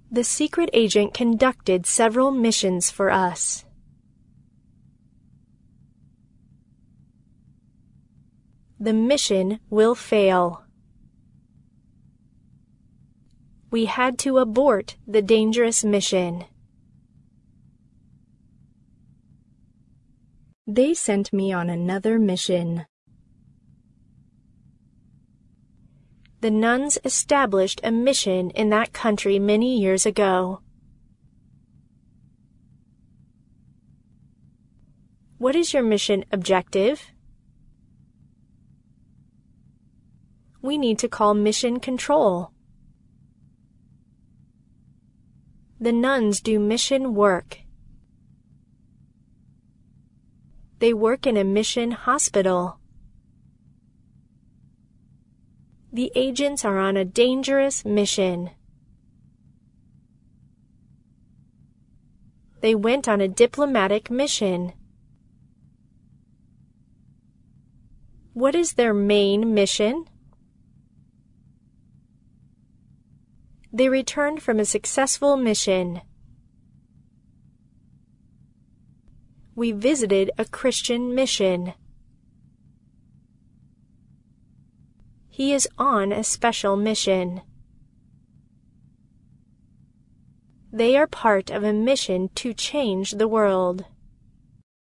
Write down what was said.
The secret agent conducted several missions for us. The mission will fail. We had to abort the dangerous mission. They sent me on another mission. The nuns established a mission in that country many years ago. What is your mission objective? We need to call mission control. The nuns do mission work. They work in a mission hospital. The agents are on a dangerous mission. They went on a diplomatic mission. What is their main mission? They returned from a successful mission. We visited a Christian mission. He is on a special mission. They are part of a mission to change the world.